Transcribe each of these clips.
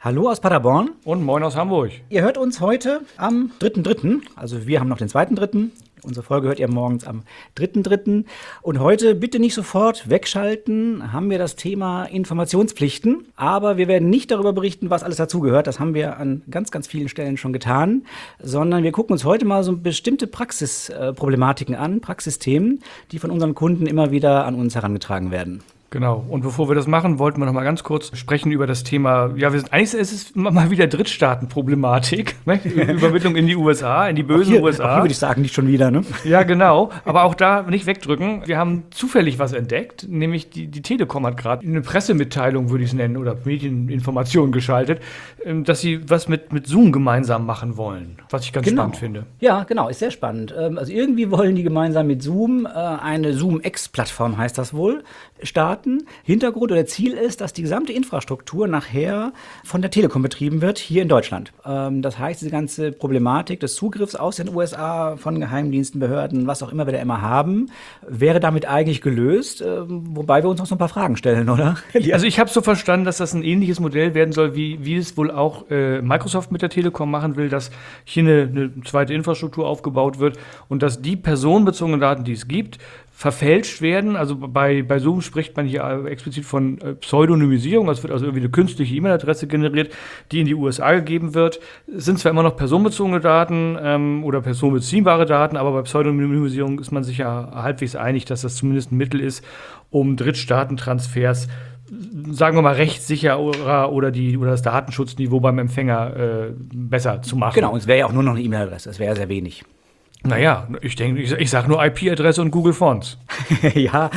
Hallo aus Paderborn. Und moin aus Hamburg. Ihr hört uns heute am 3.3., also wir haben noch den 2.3. Unsere Folge hört ihr morgens am 3.3. Und heute bitte nicht sofort wegschalten, haben wir das Thema Informationspflichten. Aber wir werden nicht darüber berichten, was alles dazugehört. Das haben wir an ganz, ganz vielen Stellen schon getan. Sondern wir gucken uns heute mal so bestimmte Praxisproblematiken an, Praxisthemen, die von unseren Kunden immer wieder an uns herangetragen werden. Genau. Und bevor wir das machen, wollten wir noch mal ganz kurz sprechen über das Thema, eigentlich ist es mal wieder Drittstaatenproblematik, ne? Übermittlung in die USA, in die bösen USA. Auch hier würde ich sagen, nicht schon wieder, ne? Ja, genau. Aber auch da nicht wegdrücken. Wir haben zufällig was entdeckt, nämlich die Telekom hat gerade eine Pressemitteilung, würde ich es nennen, oder Medieninformation geschaltet, dass sie was mit Zoom gemeinsam machen wollen, was ich ganz spannend finde. Ja, genau, ist sehr spannend. Also irgendwie wollen die gemeinsam mit Zoom, eine Zoom-X-Plattform heißt das wohl, starten. Hintergrund oder Ziel ist, dass die gesamte Infrastruktur nachher von der Telekom betrieben wird, hier in Deutschland. Das heißt, diese ganze Problematik des Zugriffs aus den USA von Geheimdiensten, Behörden, was auch immer wir da immer haben, wäre damit eigentlich gelöst, wobei wir uns noch so ein paar Fragen stellen, oder? Also ich habe so verstanden, dass das ein ähnliches Modell werden soll, wie es wohl auch Microsoft mit der Telekom machen will, dass hier eine zweite Infrastruktur aufgebaut wird und dass die personenbezogenen Daten, die es gibt, verfälscht werden. Also bei Zoom spricht man hier explizit von Pseudonymisierung. Es wird also irgendwie eine künstliche E-Mail-Adresse generiert, die in die USA gegeben wird. Es sind zwar immer noch personenbezogene Daten oder personenbeziehbare Daten, aber bei Pseudonymisierung ist man sich ja halbwegs einig, dass das zumindest ein Mittel ist, um Drittstaatentransfers, sagen wir mal, rechtssicher oder das Datenschutzniveau beim Empfänger besser zu machen. Genau, und es wäre ja auch nur noch eine E-Mail-Adresse. Es wäre ja sehr wenig. Naja, ich sag nur IP-Adresse und Google Fonts. ja,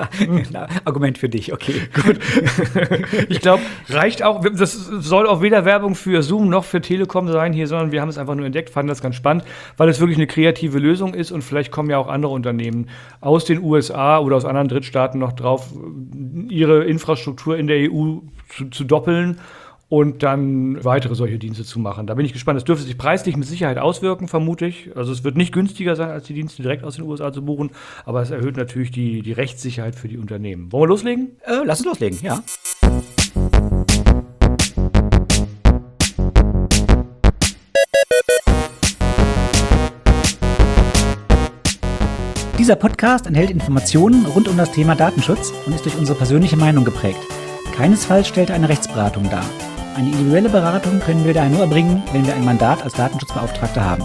Argument für dich, okay. Gut. Ich glaube, reicht auch, das soll auch weder Werbung für Zoom noch für Telekom sein hier, sondern wir haben es einfach nur entdeckt, fanden das ganz spannend, weil es wirklich eine kreative Lösung ist und vielleicht kommen ja auch andere Unternehmen aus den USA oder aus anderen Drittstaaten noch drauf, ihre Infrastruktur in der EU zu doppeln und dann weitere solche Dienste zu machen. Da bin ich gespannt. Das dürfte sich preislich mit Sicherheit auswirken, vermute ich. Also es wird nicht günstiger sein, als die Dienste direkt aus den USA zu buchen, aber es erhöht natürlich die Rechtssicherheit für die Unternehmen. Wollen wir loslegen? Lass uns loslegen, ja. Dieser Podcast enthält Informationen rund um das Thema Datenschutz und ist durch unsere persönliche Meinung geprägt. Keinesfalls stellt er eine Rechtsberatung dar. Eine individuelle Beratung können wir daher nur erbringen, wenn wir ein Mandat als Datenschutzbeauftragter haben.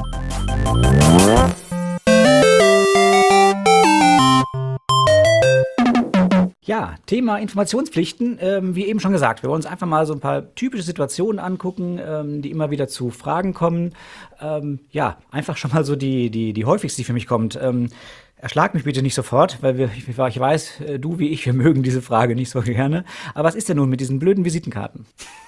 Ja, Thema Informationspflichten, wie eben schon gesagt, wir wollen uns einfach mal so ein paar typische Situationen angucken, die immer wieder zu Fragen kommen. Einfach schon mal so die häufigste, die für mich kommt. Erschlag mich bitte nicht sofort, weil ich weiß, du wie ich, wir mögen diese Frage nicht so gerne. Aber was ist denn nun mit diesen blöden Visitenkarten?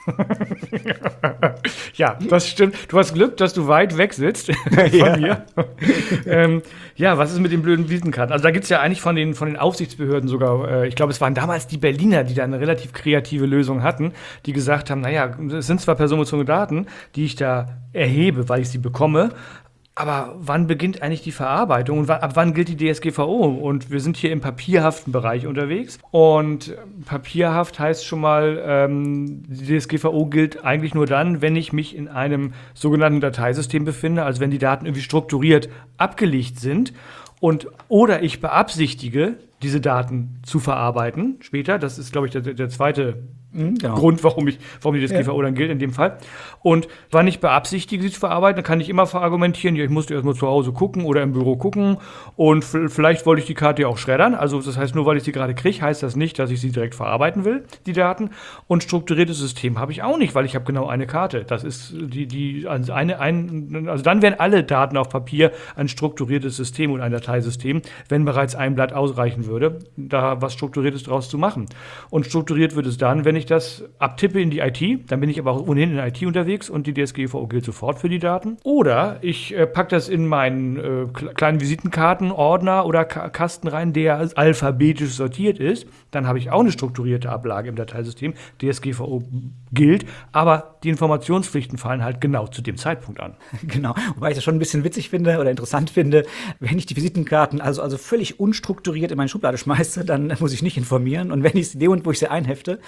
Ja, das stimmt. Du hast Glück, dass du weit weg sitzt von mir. Was ist mit den blöden Visitenkarten? Also da gibt es ja eigentlich von den Aufsichtsbehörden sogar, ich glaube, es waren damals die Berliner, die da eine relativ kreative Lösung hatten, die gesagt haben, naja, es sind zwar personenbezogene Daten, die ich da erhebe, weil ich sie bekomme, aber wann beginnt eigentlich die Verarbeitung und ab wann gilt die DSGVO? Und wir sind hier im papierhaften Bereich unterwegs. Und papierhaft heißt schon mal, die DSGVO gilt eigentlich nur dann, wenn ich mich in einem sogenannten Dateisystem befinde, also wenn die Daten irgendwie strukturiert abgelegt sind oder ich beabsichtige, diese Daten zu verarbeiten später. Das ist, glaube ich, der zweite Grund, warum die DSGVO dann gilt in dem Fall. Und wann ich beabsichtige, sie zu verarbeiten, dann kann ich immer verargumentieren, ja, ich musste erst mal zu Hause gucken oder im Büro gucken und vielleicht wollte ich die Karte ja auch schreddern. Also das heißt, nur weil ich sie gerade kriege, heißt das nicht, dass ich sie direkt verarbeiten will, die Daten. Und strukturiertes System habe ich auch nicht, weil ich habe genau eine Karte. Das ist also dann wären alle Daten auf Papier ein strukturiertes System und ein Dateisystem, wenn bereits ein Blatt ausreichen würde, da was Strukturiertes draus zu machen. Und strukturiert wird es dann, wenn ich das abtippe in die IT, dann bin ich aber auch ohnehin in der IT unterwegs und die DSGVO gilt sofort für die Daten. Oder ich packe das in meinen kleinen Visitenkartenordner oder Kasten rein, der alphabetisch sortiert ist. Dann habe ich auch eine strukturierte Ablage im Dateisystem. DSGVO gilt, aber die Informationspflichten fallen halt genau zu dem Zeitpunkt an. Genau, wobei ich das schon ein bisschen witzig finde oder interessant finde, wenn ich die Visitenkarten also völlig unstrukturiert in meine Schublade schmeiße, dann muss ich nicht informieren. Und wenn ich sie in dem Moment, wo ich sie einhefte,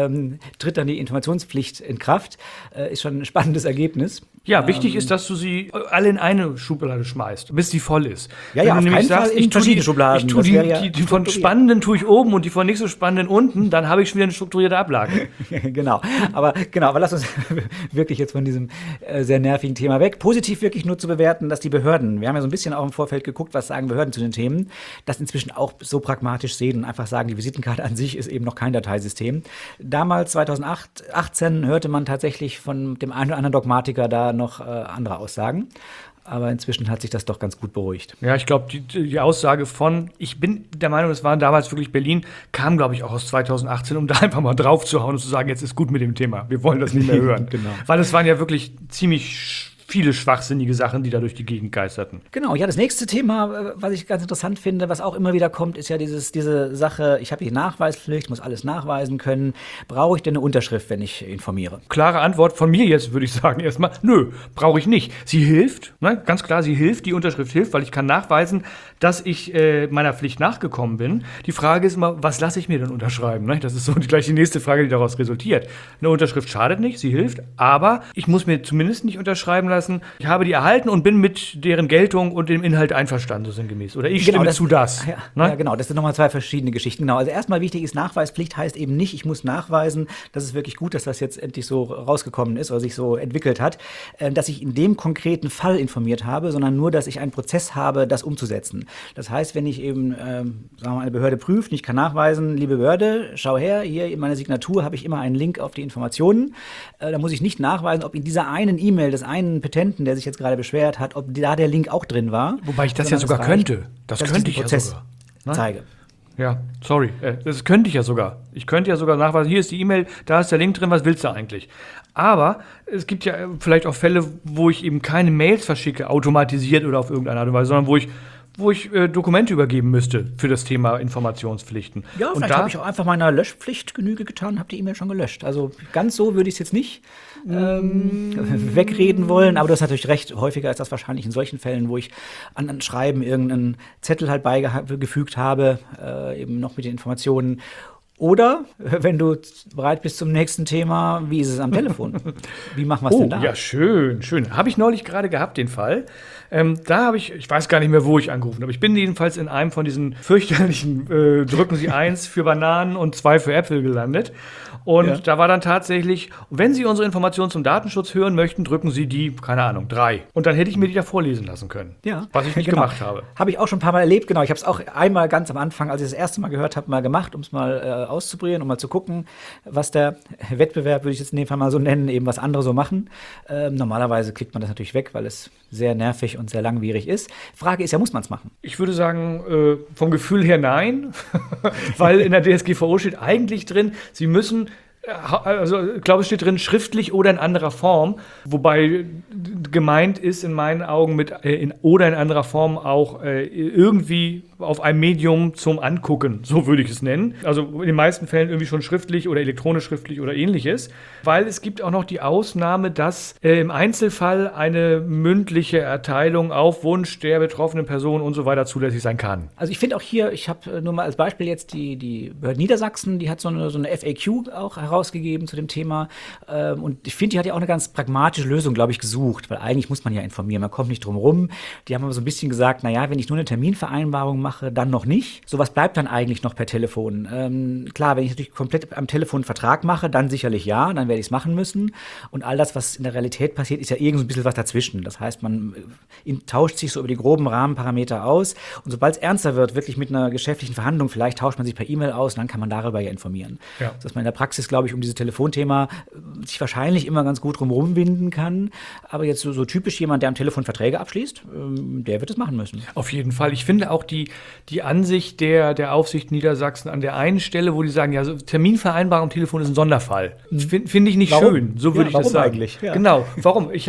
tritt dann die Informationspflicht in Kraft. Ist schon ein spannendes Ergebnis. Ja, wichtig ist, dass du sie alle in eine Schublade schmeißt, bis sie voll ist. Ja, Wenn auf du nämlich keinen Fall in verschiedene Schubladen. Ich tue Das wäre ja die von spannenden tue ich oben und die von nicht so spannenden unten, dann habe ich schon wieder eine strukturierte Ablage. Genau, aber lass uns wirklich jetzt von diesem sehr nervigen Thema weg. Positiv wirklich nur zu bewerten, dass die Behörden, wir haben ja so ein bisschen auch im Vorfeld geguckt, was sagen Behörden zu den Themen, das inzwischen auch so pragmatisch sehen und einfach sagen, die Visitenkarte an sich ist eben noch kein Dateisystem. Damals, 2018, hörte man tatsächlich von dem einen oder anderen Dogmatiker da noch andere Aussagen. Aber inzwischen hat sich das doch ganz gut beruhigt. Ja, ich glaube, die Aussage ich bin der Meinung, es war damals wirklich Berlin, kam, glaube ich, auch aus 2018, um da einfach mal drauf zu hauen und zu sagen, jetzt ist gut mit dem Thema. Wir wollen das nicht mehr hören. Genau. Weil es waren ja wirklich ziemlich viele schwachsinnige Sachen, die da durch die Gegend geisterten. Genau, ja, das nächste Thema, was ich ganz interessant finde, was auch immer wieder kommt, ist ja diese Sache, ich habe die Nachweispflicht, muss alles nachweisen können. Brauche ich denn eine Unterschrift, wenn ich informiere? Klare Antwort von mir jetzt, würde ich sagen, erstmal, nö, brauche ich nicht. Sie hilft, ne? Ganz klar, sie hilft, die Unterschrift hilft, weil ich kann nachweisen, dass ich meiner Pflicht nachgekommen bin. Die Frage ist immer, was lasse ich mir denn unterschreiben? Ne? Das ist so gleich die nächste Frage, die daraus resultiert. Eine Unterschrift schadet nicht, sie hilft, aber ich muss mir zumindest nicht unterschreiben lassen, ich habe die erhalten und bin mit deren Geltung und dem Inhalt einverstanden, so sinngemäß. Oder ich stimme zu das. Ja, genau, das sind nochmal zwei verschiedene Geschichten. Genau, also erstmal wichtig ist, Nachweispflicht heißt eben nicht, ich muss nachweisen, das ist wirklich gut, dass das jetzt endlich so rausgekommen ist oder sich so entwickelt hat, dass ich in dem konkreten Fall informiert habe, sondern nur, dass ich einen Prozess habe, das umzusetzen. Das heißt, wenn ich eben, sagen wir mal, eine Behörde prüft und ich kann nachweisen, liebe Behörde, schau her, hier in meiner Signatur habe ich immer einen Link auf die Informationen. Da muss ich nicht nachweisen, ob in dieser einen E-Mail des einen Petenten, der sich jetzt gerade beschwert hat, ob da der Link auch drin war. Wobei ich das ja sogar könnte. Das könnte ich ja sogar. Zeige. Ja, sorry. Das könnte ich ja sogar. Ich könnte ja sogar nachweisen, hier ist die E-Mail, da ist der Link drin, was willst du eigentlich? Aber es gibt ja vielleicht auch Fälle, wo ich eben keine Mails verschicke, automatisiert oder auf irgendeine Art und Weise, sondern wo ich Dokumente übergeben müsste für das Thema Informationspflichten. Ja, und vielleicht habe ich auch einfach meiner Löschpflicht Genüge getan, habe die E-Mail schon gelöscht. Also ganz so würde ich es jetzt nicht wegreden wollen, aber du hast natürlich recht, häufiger ist das wahrscheinlich in solchen Fällen, wo ich an Schreiben irgendeinen Zettel halt beigefügt habe, eben noch mit den Informationen. Oder, wenn du bereit bist zum nächsten Thema, wie ist es am Telefon? Wie machen wir es denn da? Ja, schön, schön. Habe ich neulich gerade gehabt, den Fall. Da habe ich weiß gar nicht mehr, wo ich angerufen habe. Ich bin jedenfalls in einem von diesen fürchterlichen drücken Sie 1 für Bananen und 2 für Äpfel gelandet. Und da war dann tatsächlich, wenn Sie unsere Informationen zum Datenschutz hören möchten, drücken Sie die, keine Ahnung, 3. Und dann hätte ich mir die da vorlesen lassen können. Ja. Was ich nicht gemacht habe. Habe ich auch schon ein paar Mal erlebt, genau. Ich habe es auch einmal ganz am Anfang, als ich das erste Mal gehört habe, mal gemacht, um es mal auszuprobieren, um mal zu gucken, was der Wettbewerb, würde ich jetzt in dem Fall mal so nennen, eben was andere so machen. Normalerweise klickt man das natürlich weg, weil es sehr nervig und sehr langwierig ist. Frage ist ja, muss man es machen? Ich würde sagen, vom Gefühl her nein, weil in der DSGVO steht eigentlich drin, Sie müssen, also ich glaube, es steht drin, schriftlich oder in anderer Form, wobei gemeint ist in meinen Augen mit oder in anderer Form auch irgendwie auf einem Medium zum Angucken, so würde ich es nennen. Also in den meisten Fällen irgendwie schon schriftlich oder elektronisch schriftlich oder ähnliches, weil es gibt auch noch die Ausnahme, dass im Einzelfall eine mündliche Erteilung auf Wunsch der betroffenen Person und so weiter zulässig sein kann. Also ich finde auch hier, ich habe nur mal als Beispiel jetzt die Behörde Niedersachsen, die hat so eine FAQ auch herausgegeben zu dem Thema und ich finde, die hat ja auch eine ganz pragmatische Lösung, glaube ich, gesucht, weil eigentlich muss man ja informieren, man kommt nicht drum rum. Die haben aber so ein bisschen gesagt, naja, wenn ich nur eine Terminvereinbarung mache, dann noch nicht. So, was bleibt dann eigentlich noch per Telefon? Klar, wenn ich natürlich komplett am Telefon einen Vertrag mache, dann sicherlich ja, dann werde ich es machen müssen. Und all das, was in der Realität passiert, ist ja irgend so ein bisschen was dazwischen. Das heißt, man tauscht sich so über die groben Rahmenparameter aus. Und sobald es ernster wird, wirklich mit einer geschäftlichen Verhandlung, vielleicht tauscht man sich per E-Mail aus und dann kann man darüber ja informieren. Ja. Dass man in der Praxis, glaube ich, um dieses Telefonthema sich wahrscheinlich immer ganz gut drumherum winden kann. Aber jetzt so typisch jemand, der am Telefon Verträge abschließt, der wird es machen müssen. Auf jeden Fall. Ich finde auch die Ansicht der Aufsicht Niedersachsen an der einen Stelle, wo die sagen, ja, so Terminvereinbarung am Telefon ist ein Sonderfall. Finde ich nicht schön. So würde ich das sagen. Eigentlich? Ja. Genau. Warum? Ich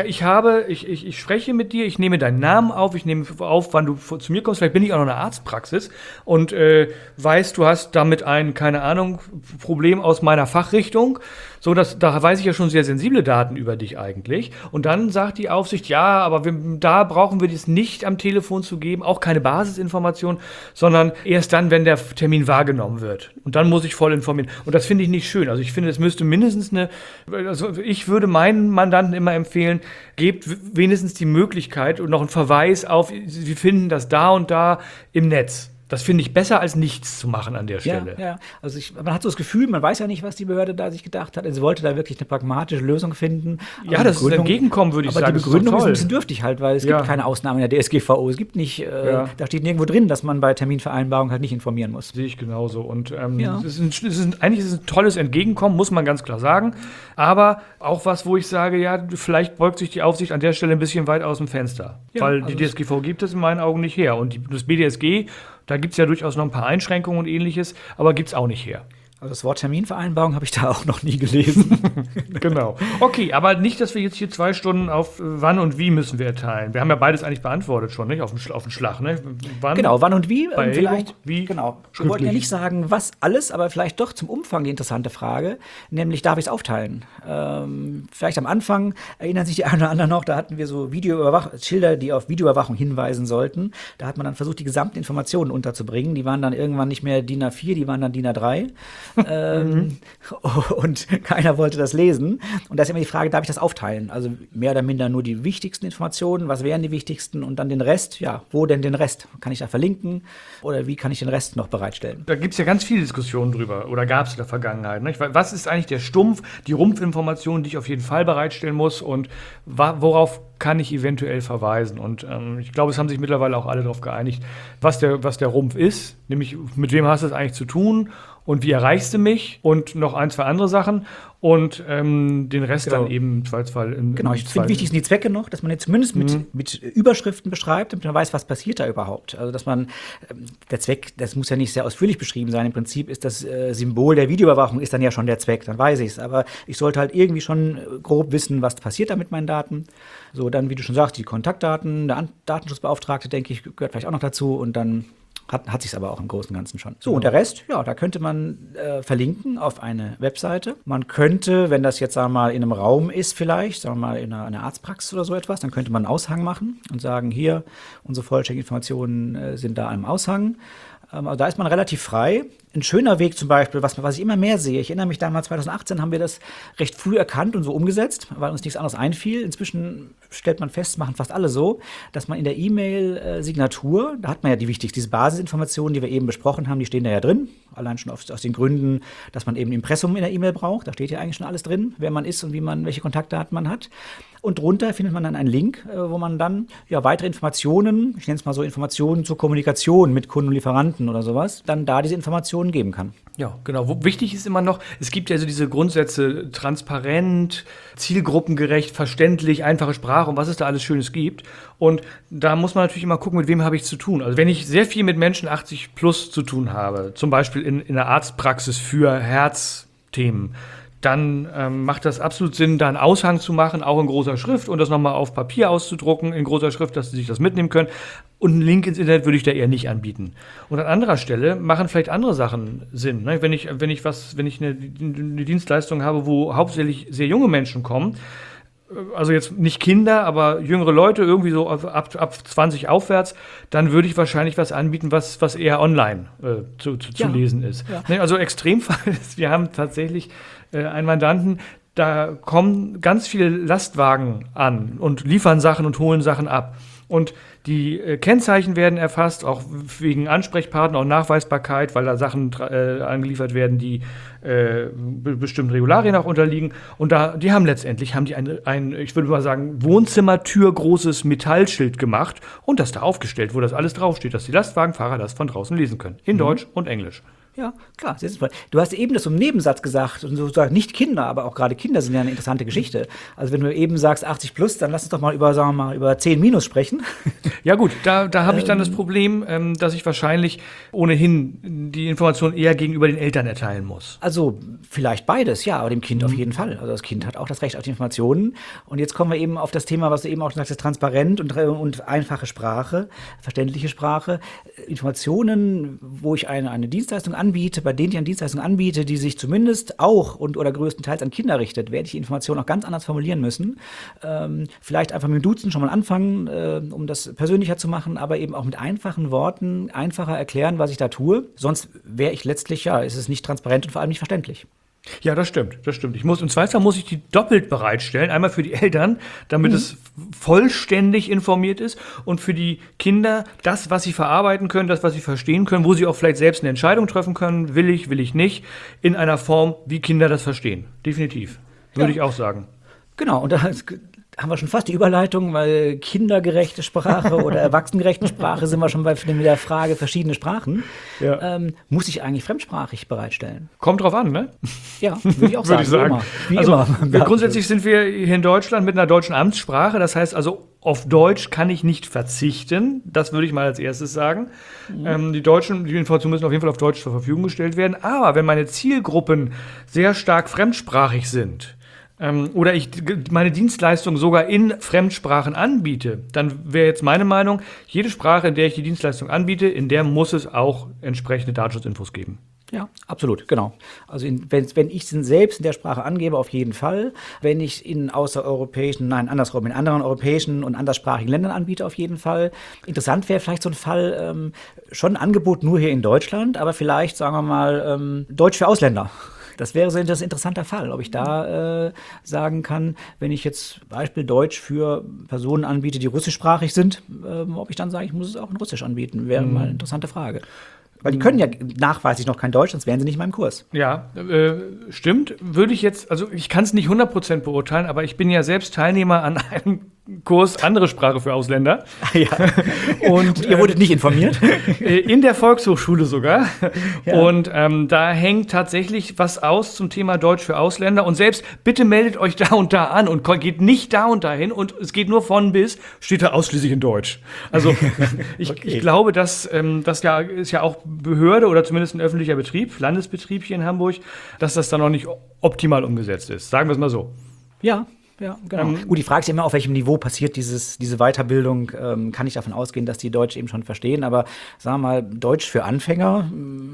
spreche mit dir, ich nehme deinen Namen auf, ich nehme auf, wann du zu mir kommst. Vielleicht bin ich auch noch in einer Arztpraxis und weiß, du hast damit ein, keine Ahnung, Problem aus meiner Fachrichtung. Einrichtung. So, da weiß ich ja schon sehr sensible Daten über dich eigentlich. Und dann sagt die Aufsicht, ja, aber da brauchen wir das nicht am Telefon zu geben, auch keine Basisinformation, sondern erst dann, wenn der Termin wahrgenommen wird. Und dann muss ich voll informieren. Und das finde ich nicht schön. Also ich finde, es müsste mindestens ich würde meinen Mandanten immer empfehlen, gebt wenigstens die Möglichkeit und noch einen Verweis auf, Sie finden das da und da im Netz. Das finde ich besser, als nichts zu machen an der Stelle. Ja. Also man hat so das Gefühl, man weiß ja nicht, was die Behörde da sich gedacht hat. Sie wollte da wirklich eine pragmatische Lösung finden. Ja, das ist ein Entgegenkommen, würde ich sagen. Aber die Begründung ist ein bisschen dürftig halt, weil es gibt keine Ausnahmen in der DSGVO. Es gibt nicht, da steht nirgendwo drin, dass man bei Terminvereinbarungen halt nicht informieren muss. Sehe ich genauso. Und eigentlich ist es ein tolles Entgegenkommen, muss man ganz klar sagen. Aber auch was, wo ich sage, ja, vielleicht beugt sich die Aufsicht an der Stelle ein bisschen weit aus dem Fenster. Weil die DSGVO gibt es in meinen Augen nicht her. Und das BDSG, da gibt es ja durchaus noch ein paar Einschränkungen und Ähnliches, aber gibt es auch nicht her. Also das Wort Terminvereinbarung habe ich da auch noch nie gelesen. Genau. Okay, aber nicht, dass wir jetzt hier 2 Stunden auf wann und wie müssen wir erteilen. Wir haben ja beides eigentlich beantwortet schon, nicht? Auf den Schlag, ne? Wann und wie? Bei vielleicht. Wie? Genau. Wir wollten ja nicht sagen, was alles, aber vielleicht doch zum Umfang die interessante Frage, nämlich darf ich es aufteilen? Vielleicht am Anfang erinnern sich die einen oder anderen noch, da hatten wir so Schilder, die auf Videoüberwachung hinweisen sollten. Da hat man dann versucht, die gesamten Informationen unterzubringen. Die waren dann irgendwann nicht mehr DIN A4, die waren dann DIN A3. Und keiner wollte das lesen. Und da ist immer die Frage, darf ich das aufteilen? Also mehr oder minder nur die wichtigsten Informationen, was wären die wichtigsten und dann den Rest? Ja, wo denn den Rest? Kann ich da verlinken oder wie kann ich den Rest noch bereitstellen? Da gibt es ja ganz viele Diskussionen drüber oder gab es in der Vergangenheit. Nicht? Was ist eigentlich der Stumpf, die Rumpfinformation, die ich auf jeden Fall bereitstellen muss und worauf kann ich eventuell verweisen? Und ich glaube, es haben sich mittlerweile auch alle darauf geeinigt, was der Rumpf ist, nämlich mit wem hast du es eigentlich zu tun und wie erreichst du mich und noch 1, 2 andere Sachen und den Rest dann eben im Zweifelsfall. Ich finde wichtig sind die Zwecke noch, dass man jetzt zumindest mit Überschriften beschreibt, damit man weiß, was passiert da überhaupt. Also dass man, der Zweck, das muss ja nicht sehr ausführlich beschrieben sein, im Prinzip ist das Symbol der Videoüberwachung ist dann ja schon der Zweck, dann weiß ich es. Aber ich sollte halt irgendwie schon grob wissen, was passiert da mit meinen Daten. So, dann, wie du schon sagst, die Kontaktdaten, der Datenschutzbeauftragte, denke ich, gehört vielleicht auch noch dazu und dann hat sich es aber auch im Großen und Ganzen schon. So, und der Rest, ja, da könnte man verlinken auf eine Webseite. Man könnte, wenn das jetzt, sagen wir mal, in einem Raum ist vielleicht, sagen wir mal in einer Arztpraxis oder so etwas, dann könnte man einen Aushang machen und sagen, hier, unsere vollständigen Informationen sind da im Aushang. Also da ist man relativ frei. Ein schöner Weg zum Beispiel, was ich immer mehr sehe, ich erinnere mich damals, 2018 haben wir das recht früh erkannt und so umgesetzt, weil uns nichts anderes einfiel. Inzwischen stellt man fest, machen fast alle so, dass man in der E-Mail-Signatur, da hat man ja diese Basisinformationen, die wir eben besprochen haben, die stehen da ja drin. Allein schon aus den Gründen, dass man eben ein Impressum in der E-Mail braucht. Da steht ja eigentlich schon alles drin, wer man ist und welche Kontaktdaten man hat. Und drunter findet man dann einen Link, wo man dann weitere Informationen, ich nenne es mal so Informationen zur Kommunikation mit Kunden und Lieferanten oder sowas, dann da diese Informationen geben kann. Ja, genau. Wichtig ist immer noch, es gibt ja so diese Grundsätze, transparent, zielgruppengerecht, verständlich, einfache Sprache und was es da alles Schönes gibt. Und da muss man natürlich immer gucken, mit wem habe ich zu tun. Also wenn ich sehr viel mit Menschen 80 plus zu tun habe, zum Beispiel in der Arztpraxis für Herzthemen, dann macht das absolut Sinn, da einen Aushang zu machen, auch in großer Schrift und das nochmal auf Papier auszudrucken in großer Schrift, dass sie sich das mitnehmen können. Und einen Link ins Internet würde ich da eher nicht anbieten. Und an anderer Stelle machen vielleicht andere Sachen Sinn. Ne? Wenn ich eine Dienstleistung habe, wo hauptsächlich sehr junge Menschen kommen, also jetzt nicht Kinder, aber jüngere Leute, irgendwie so ab 20 aufwärts, dann würde ich wahrscheinlich was anbieten, was eher online zu lesen ist. Ja. Also Extremfall ist, wir haben tatsächlich einen Mandanten, da kommen ganz viele Lastwagen an und liefern Sachen und holen Sachen ab. Und die Kennzeichen werden erfasst, auch wegen Ansprechpartner und Nachweisbarkeit, weil da Sachen angeliefert werden, die bestimmten Regularien auch unterliegen. Und die haben ein, ich würde mal sagen, Wohnzimmertür großes Metallschild gemacht und das da aufgestellt, wo das alles draufsteht, dass die Lastwagenfahrer das von draußen lesen können. In Deutsch und Englisch. Ja, klar. Du hast eben das im Nebensatz gesagt, und sozusagen nicht Kinder, aber auch gerade Kinder sind ja eine interessante Geschichte. Also wenn du eben sagst 80 plus, dann lass uns doch mal über 10 minus sprechen. Ja gut, da habe ich dann das Problem, dass ich wahrscheinlich ohnehin die Information eher gegenüber den Eltern erteilen muss. Also vielleicht beides, ja, aber dem Kind auf jeden Fall. Also das Kind hat auch das Recht auf die Informationen. Und jetzt kommen wir eben auf das Thema, was du eben auch schon sagst, transparent und einfache Sprache, verständliche Sprache. Informationen, wo ich eine Dienstleistung anbiete, bei denen ich eine Dienstleistung anbiete, die sich zumindest auch oder größtenteils an Kinder richtet, werde ich die Information auch ganz anders formulieren müssen. Vielleicht einfach mit dem Duzen schon mal anfangen, um das persönlicher zu machen, aber eben auch mit einfachen Worten einfacher erklären, was ich da tue. Sonst wäre ich letztlich, ist es nicht transparent und vor allem nicht verständlich. Ja, das stimmt. Im Zweifelsfall muss ich die doppelt bereitstellen. Einmal für die Eltern, damit es vollständig informiert ist, und für die Kinder das, was sie verarbeiten können, das, was sie verstehen können, wo sie auch vielleicht selbst eine Entscheidung treffen können, will ich nicht, in einer Form, wie Kinder das verstehen. Definitiv. Würde ich auch sagen. Genau, und da haben wir schon fast die Überleitung, weil kindergerechte Sprache oder erwachsenengerechte Sprache sind wir schon bei der Frage verschiedene Sprachen. Ja. Muss ich eigentlich fremdsprachig bereitstellen? Kommt drauf an, ne? Ja, würde ich auch sagen. Wie immer. Grundsätzlich sind wir hier in Deutschland mit einer deutschen Amtssprache. Das heißt also, auf Deutsch kann ich nicht verzichten. Das würde ich mal als erstes sagen. Die Informationen müssen auf jeden Fall auf Deutsch zur Verfügung gestellt werden. Aber wenn meine Zielgruppen sehr stark fremdsprachig sind, oder ich meine Dienstleistung sogar in Fremdsprachen anbiete, dann wäre jetzt meine Meinung, jede Sprache, in der ich die Dienstleistung anbiete, in der muss es auch entsprechende Datenschutzinfos geben. Ja, absolut, genau. Also wenn ich es selbst in der Sprache angebe, auf jeden Fall. Wenn ich in anderen europäischen und anderssprachigen Ländern anbiete, auf jeden Fall. Interessant wäre vielleicht so ein Fall, schon ein Angebot nur hier in Deutschland, aber vielleicht, sagen wir mal, Deutsch für Ausländer. Das wäre so ein interessanter Fall, ob ich da sagen kann, wenn ich jetzt Beispiel Deutsch für Personen anbiete, die russischsprachig sind, ob ich dann sage, ich muss es auch in Russisch anbieten, wäre mal eine interessante Frage. Weil die können ja nachweislich noch kein Deutsch, sonst wären sie nicht in meinem Kurs. Ja, stimmt. Ich kann es nicht 100% beurteilen, aber ich bin ja selbst Teilnehmer an einem Kurs andere Sprache für Ausländer. Ja. Und ihr wurdet nicht informiert? In der Volkshochschule sogar. Ja. Und da hängt tatsächlich was aus zum Thema Deutsch für Ausländer. Und selbst, bitte meldet euch da und da an und geht nicht da und dahin. Und es geht nur von bis, steht da ausschließlich in Deutsch. Also ich glaube, dass das ist ja auch Behörde oder zumindest ein öffentlicher Betrieb, Landesbetrieb hier in Hamburg, dass das dann noch nicht optimal umgesetzt ist. Sagen wir es mal so. Ja, genau. Gut, die Frage ist ja immer, auf welchem Niveau passiert diese Weiterbildung. Kann ich davon ausgehen, dass die Deutsch eben schon verstehen, aber sagen wir mal, Deutsch für Anfänger,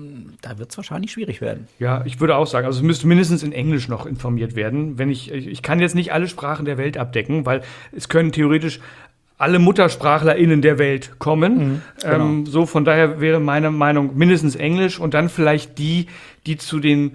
da wird es wahrscheinlich schwierig werden. Ja, ich würde auch sagen, also es müsste mindestens in Englisch noch informiert werden. Ich kann jetzt nicht alle Sprachen der Welt abdecken, weil es können theoretisch alle MuttersprachlerInnen der Welt kommen. Genau. Von daher wäre meine Meinung mindestens Englisch und dann vielleicht die zu den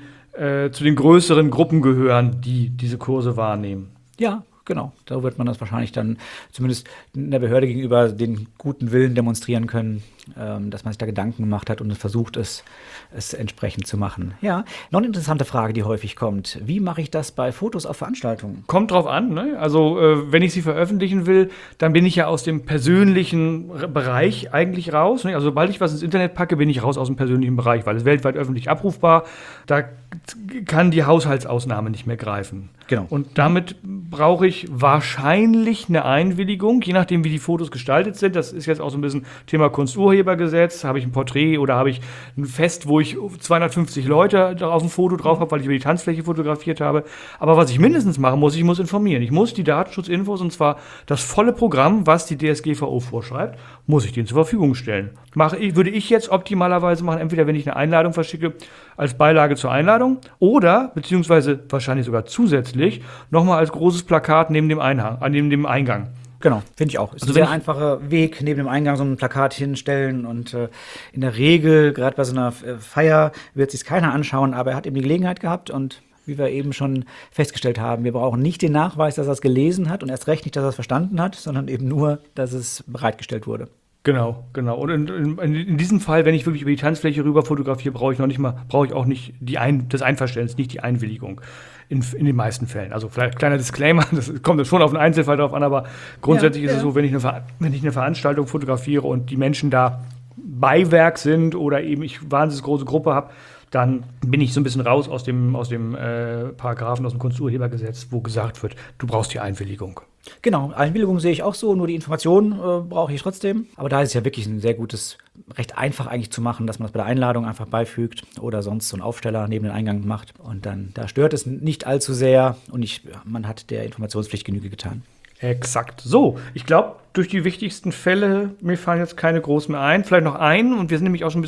größeren Gruppen gehören, die diese Kurse wahrnehmen. Ja, genau. Da wird man das wahrscheinlich dann zumindest in der Behörde gegenüber den guten Willen demonstrieren können, dass man sich da Gedanken gemacht hat und versucht, es entsprechend zu machen. Ja, noch eine interessante Frage, die häufig kommt. Wie mache ich das bei Fotos auf Veranstaltungen? Kommt drauf an, ne? Also, wenn ich sie veröffentlichen will, dann bin ich ja aus dem persönlichen Bereich eigentlich raus. Ne? Also, sobald ich was ins Internet packe, bin ich raus aus dem persönlichen Bereich, weil es weltweit öffentlich abrufbar. Da kann die Haushaltsausnahme nicht mehr greifen. Genau. Und damit brauche ich wahrscheinlich eine Einwilligung, je nachdem, wie die Fotos gestaltet sind. Das ist jetzt auch so ein bisschen Thema Kunsturhebergesetz. Habe ich ein Porträt oder habe ich ein Fest, wo ich 250 Leute auf dem Foto drauf habe, weil ich über die Tanzfläche fotografiert habe. Aber was ich mindestens machen muss, ich muss informieren. Ich muss die Datenschutzinfos, und zwar das volle Programm, was die DSGVO vorschreibt, muss ich denen zur Verfügung stellen. Würde ich jetzt optimalerweise machen, entweder wenn ich eine Einladung verschicke, als Beilage zur Einladung oder, beziehungsweise wahrscheinlich sogar zusätzlich, nochmal als großes Plakat neben dem Eingang. Genau, finde ich auch. Ist ein sehr einfacher Weg, neben dem Eingang so ein Plakat hinstellen und in der Regel, gerade bei so einer Feier, wird sich keiner anschauen, aber er hat eben die Gelegenheit gehabt und wie wir eben schon festgestellt haben, wir brauchen nicht den Nachweis, dass er es gelesen hat und erst recht nicht, dass er es verstanden hat, sondern eben nur, dass es bereitgestellt wurde. Genau. Und in diesem Fall, wenn ich wirklich über die Tanzfläche rüber fotografiere, brauche ich auch nicht das Einverständnis, nicht die Einwilligung. In den meisten Fällen. Also vielleicht kleiner Disclaimer, das kommt schon auf einen Einzelfall drauf an, aber grundsätzlich ist es so, wenn ich eine Veranstaltung fotografiere und die Menschen da Beiwerk sind oder eben ich eine wahnsinnig große Gruppe habe, dann bin ich so ein bisschen raus aus dem Paragraphen aus dem Kunsturhebergesetz, wo gesagt wird, du brauchst die Einwilligung. Genau, Einwilligung sehe ich auch so, nur die Information brauche ich trotzdem. Aber da ist es ja wirklich ein sehr gutes, recht einfach eigentlich zu machen, dass man das bei der Einladung einfach beifügt oder sonst so einen Aufsteller neben den Eingang macht. Und dann, da stört es nicht allzu sehr und man hat der Informationspflicht Genüge getan. Exakt. So, ich glaube, durch die wichtigsten Fälle, mir fallen jetzt keine groß mehr ein. Vielleicht noch einen, und wir sind nämlich auch schon ein bisschen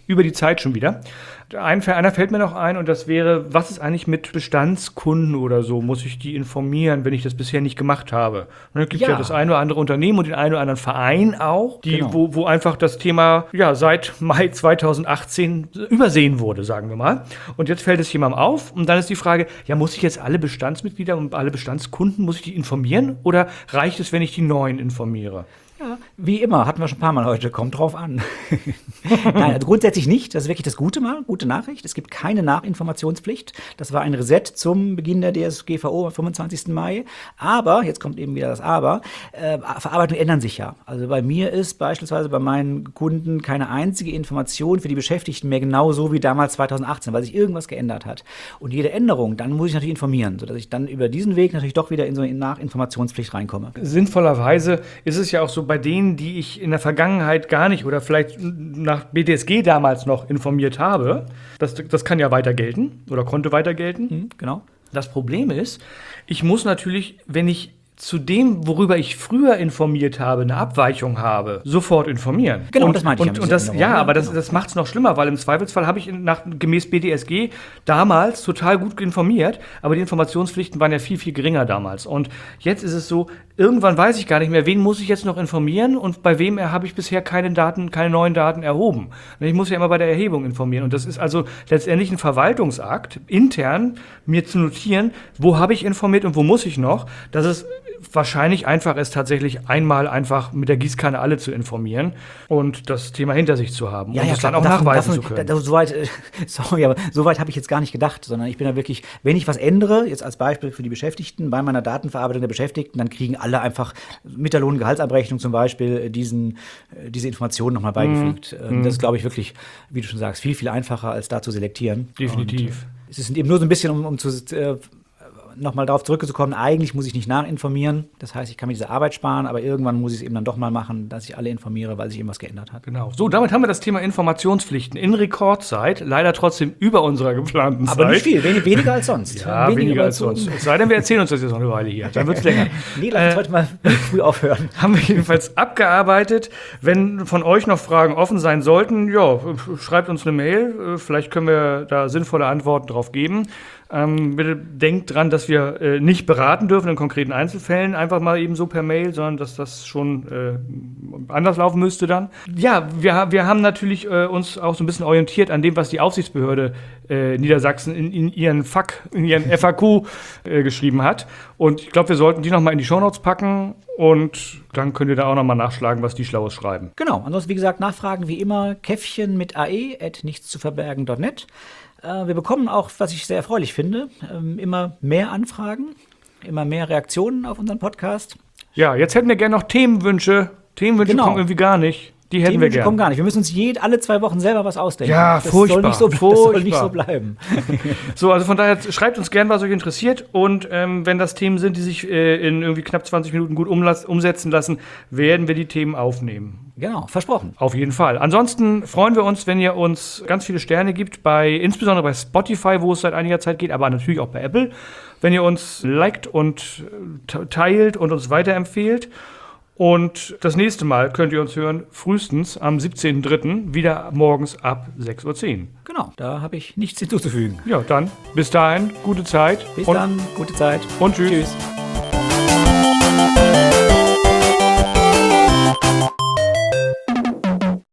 über die Zeit schon wieder. Einer fällt mir noch ein und das wäre, was ist eigentlich mit Bestandskunden oder so? Muss ich die informieren, wenn ich das bisher nicht gemacht habe? Und es gibt ja das eine oder andere Unternehmen und den einen oder anderen Verein auch, wo einfach das Thema seit Mai 2018 übersehen wurde, sagen wir mal. Und jetzt fällt es jemandem auf und dann ist die Frage, muss ich jetzt alle Bestandsmitglieder und alle Bestandskunden, muss ich die informieren oder reicht es, wenn ich die neuen informiere? Ja, wie immer, hatten wir schon ein paar Mal heute, kommt drauf an. Nein, also grundsätzlich nicht, das ist wirklich das gute Nachricht. Es gibt keine Nachinformationspflicht. Das war ein Reset zum Beginn der DSGVO am 25. Mai. Aber, jetzt kommt eben wieder das Aber, Verarbeitungen ändern sich ja. Also bei mir ist beispielsweise bei meinen Kunden keine einzige Information für die Beschäftigten mehr genau so wie damals 2018, weil sich irgendwas geändert hat. Und jede Änderung, dann muss ich natürlich informieren, sodass ich dann über diesen Weg natürlich doch wieder in so eine Nachinformationspflicht reinkomme. Sinnvollerweise ist es ja auch so, bei denen, die ich in der Vergangenheit gar nicht oder vielleicht nach BDSG damals noch informiert habe, das kann ja weiter gelten oder konnte weiter gelten. Genau. Das Problem ist, ich muss natürlich, wenn ich zu dem, worüber ich früher informiert habe, eine Abweichung habe, sofort informieren. Genau, das meinte ich. Und das macht es noch schlimmer, weil im Zweifelsfall habe ich gemäß BDSG damals total gut informiert, aber die Informationspflichten waren ja viel, viel geringer damals. Und jetzt ist es so, irgendwann weiß ich gar nicht mehr, wen muss ich jetzt noch informieren und bei wem habe ich bisher keine neuen Daten erhoben. Ich muss ja immer bei der Erhebung informieren. Und das ist also letztendlich ein Verwaltungsakt, intern mir zu notieren, wo habe ich informiert und wo muss ich noch, dass es wahrscheinlich einfach ist, tatsächlich einmal einfach mit der Gießkanne alle zu informieren und das Thema hinter sich zu haben und es dann auch nachweisen zu können. Soweit habe ich jetzt gar nicht gedacht, sondern ich bin da wirklich, wenn ich was ändere, jetzt als Beispiel für die Beschäftigten, bei meiner Datenverarbeitung der Beschäftigten, dann kriegen alle einfach mit der Lohn- und Gehaltsabrechnung zum Beispiel diese Informationen nochmal beigefügt. Das ist, glaube ich, wirklich, wie du schon sagst, viel, viel einfacher, als da zu selektieren. Definitiv. Und, es ist eben nur so ein bisschen, um nochmal darauf zurückzukommen, eigentlich muss ich nicht nachinformieren. Das heißt, ich kann mir diese Arbeit sparen, aber irgendwann muss ich es eben dann doch mal machen, dass ich alle informiere, weil sich eben was geändert hat. Genau. So, damit haben wir das Thema Informationspflichten in Rekordzeit, leider trotzdem über unserer geplanten Zeit. Aber nicht viel, weniger als sonst. Ja, weniger als sonst. Es sei denn, wir erzählen uns das jetzt noch eine Weile hier, dann wird es länger. Nee, lass uns heute mal früh aufhören. Haben wir jedenfalls abgearbeitet. Wenn von euch noch Fragen offen sein sollten, schreibt uns eine Mail, vielleicht können wir da sinnvolle Antworten drauf geben. Bitte denkt dran, dass wir nicht beraten dürfen in konkreten Einzelfällen, einfach mal eben so per Mail, sondern dass das schon anders laufen müsste dann. Ja, wir haben natürlich uns auch so ein bisschen orientiert an dem, was die Aufsichtsbehörde Niedersachsen in ihren FAQ geschrieben hat. Und ich glaube, wir sollten die nochmal in die Shownotes packen und dann könnt ihr da auch nochmal nachschlagen, was die Schlaues schreiben. Genau, ansonsten wie gesagt, Nachfragen wie immer, Käffchen mit ae@nichtszuverbergen.net. Wir bekommen auch, was ich sehr erfreulich finde, immer mehr Anfragen, immer mehr Reaktionen auf unseren Podcast. Ja, jetzt hätten wir gerne noch Themenwünsche. Themenwünsche kommen irgendwie gar nicht. Die hätten wir gerne. Kommen gar nicht. Wir müssen uns alle 2 Wochen selber was ausdenken. Ja, furchtbar. Das soll nicht so bleiben. So, also von daher schreibt uns gern, was euch interessiert. Und wenn das Themen sind, die sich in irgendwie knapp 20 Minuten gut umsetzen lassen, werden wir die Themen aufnehmen. Genau, versprochen. Auf jeden Fall. Ansonsten freuen wir uns, wenn ihr uns ganz viele Sterne gibt, insbesondere bei Spotify, wo es seit einiger Zeit geht, aber natürlich auch bei Apple. Wenn ihr uns liked und teilt und uns weiterempfehlt. Und das nächste Mal könnt ihr uns hören, frühestens am 17.03. wieder morgens ab 6:10 Uhr. Genau, da habe ich nichts hinzuzufügen. Ja, dann bis dahin, gute Zeit. Bis dann, gute Zeit. Und tschüss. Tschüss.